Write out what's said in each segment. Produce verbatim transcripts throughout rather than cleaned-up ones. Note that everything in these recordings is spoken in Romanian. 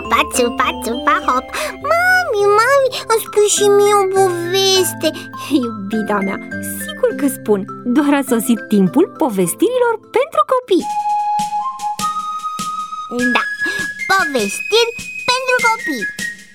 țupa, țupa, țupa, hop. Mami, mami, îmi spui și mie o poveste. Iubita mea, sigur că spun. Doar a sosit timpul povestirilor pentru copii. Da, povestiri pentru copii.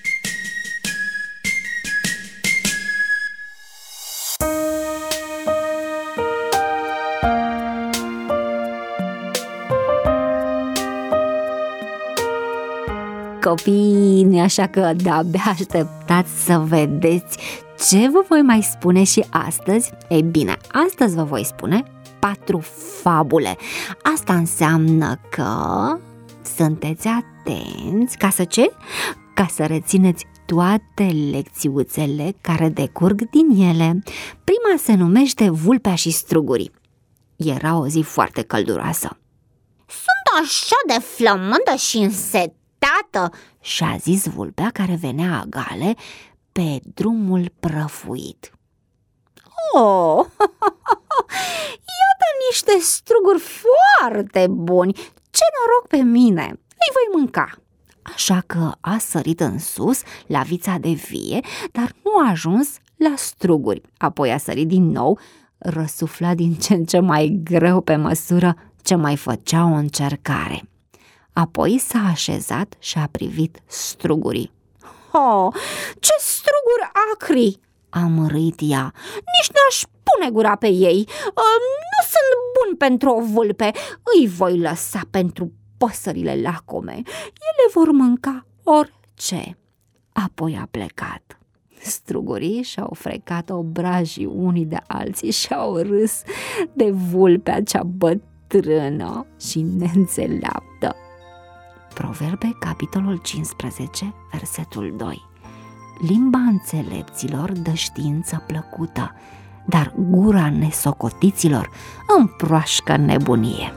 Copii, nu-i așa că de-abia așteptați să vedeți ce vă voi mai spune și astăzi? Ei bine, astăzi vă voi spune patru fabule. Asta înseamnă că sunteți atenți ca să ce? Ca să rețineți toate lecțiuțele care decurg din ele. Prima se numește Vulpea și Strugurii. Era o zi foarte călduroasă. Sunt așa de flămândă și însetată, Tată, și-a zis vulpea care venea agale pe drumul prăfuit. Oh, iată niște struguri foarte buni! Ce noroc pe mine! Îi voi mânca! Așa că a sărit în sus la vița de vie, dar nu a ajuns la struguri. Apoi a sărit din nou, răsufla din ce în ce mai greu pe măsură ce mai făcea o încercare. Apoi s-a așezat și a privit strugurii. Oh, ce struguri acri! A mărit ea. Nici n-aș pune gura pe ei. Nu sunt bun pentru o vulpe. Îi voi lăsa pentru păsările lacome. Ele vor mânca orice. Apoi a plecat. Strugurii și-au frecat obrajii unii de alții și au râs de vulpea cea bătrână și neînțeleaptă. Proverbe, capitolul cincisprezece, versetul doi. Limba înțelepților dă știință plăcută, dar gura nesocotiților împroașcă nebunie.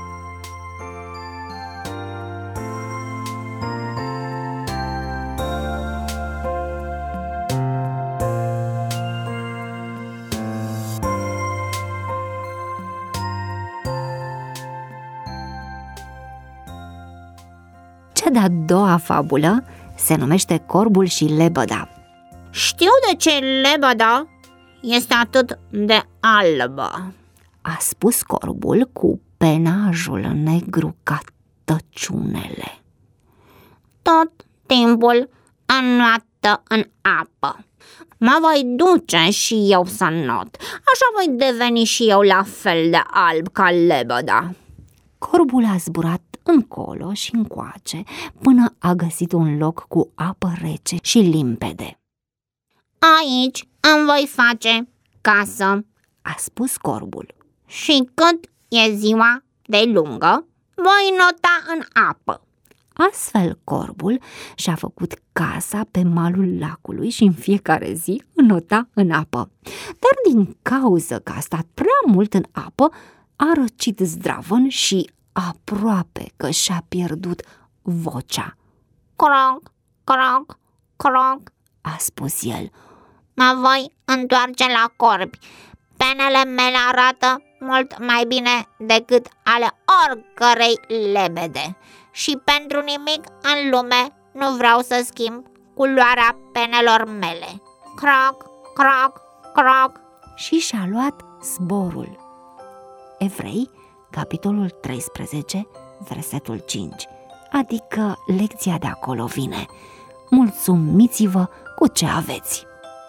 Cea de-a doua fabulă se numește Corbul și Lebăda. Știu de ce lebăda este atât de albă, a spus corbul cu penajul negru ca tăciunele. Tot timpul înnoată în apă. Mă voi duce și eu să not. Așa voi deveni și eu la fel de alb ca lebăda. Corbul a zburat încolo și încoace până a găsit un loc cu apă rece și limpede. Aici îmi voi face casă, a spus corbul. Și cât e ziua de lungă, voi nota în apă. Astfel corbul și-a făcut casa pe malul lacului și în fiecare zi înnota în apă. Dar din cauză că a stat prea mult în apă, a răcit zdravăn și aproape că și-a pierdut vocea. Croc, croc, croc, a spus el. Mă voi întoarce la corbi. Penele mele arată mult mai bine decât ale oricărei lebede. Și pentru nimic în lume nu vreau să schimb culoarea penelor mele. Croc, croc, croc. Și și-a luat zborul. Evrei, capitolul treisprezece, versetul cinci. Adică lecția de acolo vine. Mulțumiți-vă cu ce aveți.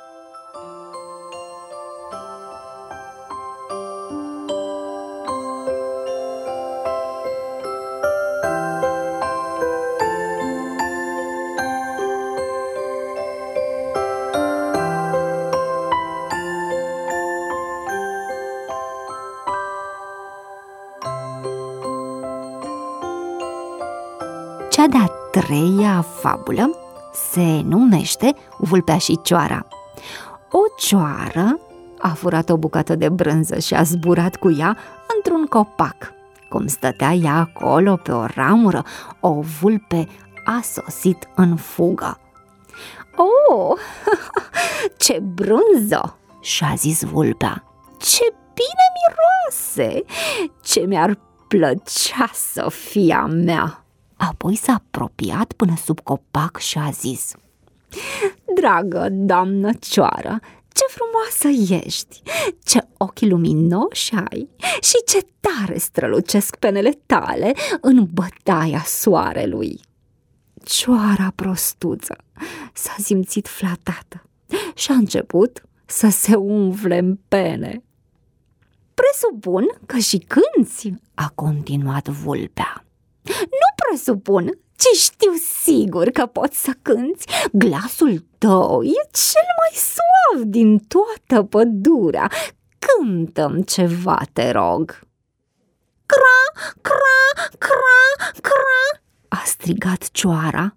Cea de-a treia fabulă se numește Vulpea și Cioara. O cioară a furat o bucată de brânză și a zburat cu ea într-un copac. Cum stătea ea acolo pe o ramură, o vulpe a sosit în fugă. Oh, ce brânză! și-a zis vulpea. Ce bine miroase! Ce mi-ar plăcea să fie a mea! Apoi s-a apropiat până sub copac și a zis: dragă doamnă Cioară, ce frumoasă ești, ce ochi luminoși ai și ce tare strălucesc penele tale în bătaia soarelui. Cioara prostuță s-a simțit flatată și a început să se umfle în pene. Presupun că și cânți, a continuat vulpea. Nu presupun, ci știu sigur că poți să cânți. Glasul tău e cel mai suav din toată pădurea. Cântă-mi ceva, te rog. Cra, cra, cra, cra, a strigat Cioara.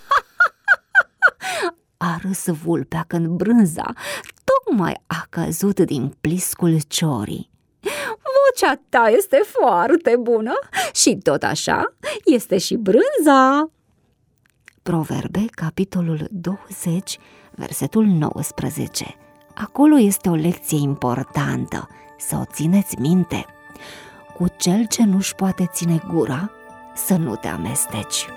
A râs vulpea când brânza tocmai a căzut din pliscul ciorii. Vocea ta este foarte bună și tot așa este și brânza. Proverbe, capitolul douăzeci, versetul nouăsprezece. Acolo este o lecție importantă, să o țineți minte. Cu cel ce nu-și poate ține gura, să nu te amesteci.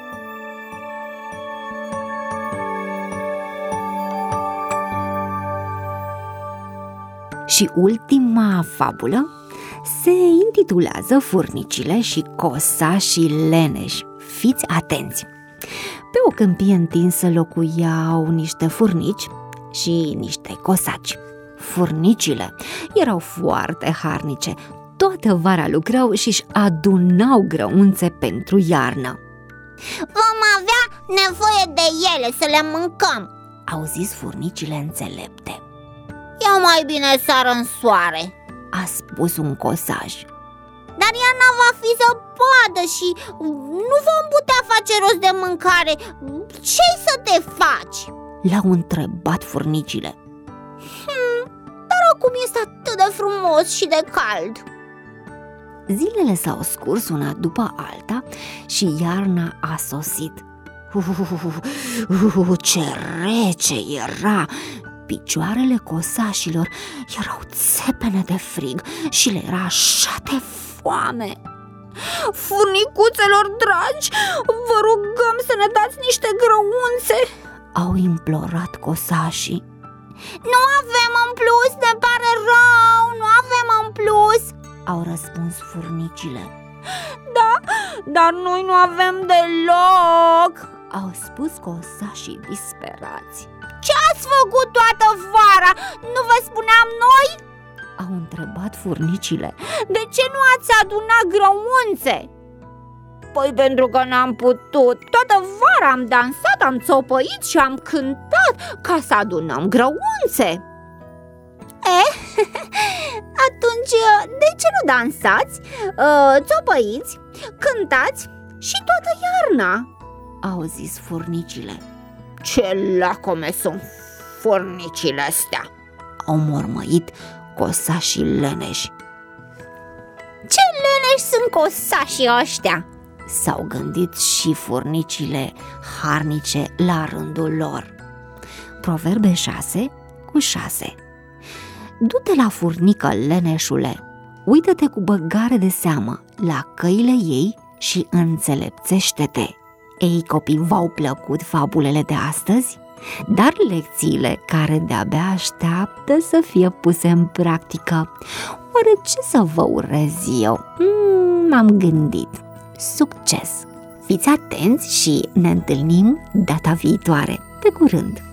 Și ultima fabulă se intitulează Furnicile și cosașii leneși. Fiți atenți! Pe o câmpie întinsă locuiau niște furnici și niște cosaci. Furnicile erau foarte harnice, toată vara lucrau și-și adunau grăunțe pentru iarnă. Vom avea nevoie de ele să le mâncăm, au zis furnicile înțelepte. Eu mai bine sar în soare, a spus un cosaj. Dar iarna va fi zăpadă și nu vom putea face rost de mâncare. Ce-i să te faci? L-au întrebat furnicile. Hmm, dar acum este atât de frumos și de cald. Zilele s-au scurs una după alta și iarna a sosit. Uh, uh, uh, ce rece era! Picioarele cosașilor erau țepene de frig și le era așa de foame. Furnicuțelor dragi, vă rugăm să ne dați niște grăunțe, au implorat cosașii. Nu avem în plus, ne pare rău, nu avem în plus, au răspuns furnicile. Da, dar noi nu avem deloc, au spus cosașii disperați. Ce ați făcut toată vara? Nu vă spuneam noi? Au întrebat furnicile. De ce nu ați adunat grăunțe? Păi pentru că n-am putut. Toată vara am dansat, am țopăit și am cântat ca să adunăm grăunțe. Eh, atunci de ce nu dansați, țopăiți, cântați și toată iarna? Au zis furnicile. Ce lacome sunt furnicile astea, au mormăit cosașii leneși. Ce leneși sunt cosașii ăștia, s-au gândit și furnicile harnice la rândul lor. Proverbe șase cu șase. Du-te la furnică, leneșule, uită-te cu băgare de seamă la căile ei și înțelepțește-te. Ei, copii, v-au plăcut fabulele de astăzi? Dar lecțiile care de-abia așteaptă să fie puse în practică, oare ce să vă urez eu? Mm, m-am gândit. Succes! Fiți atenți și ne întâlnim data viitoare. Pe curând!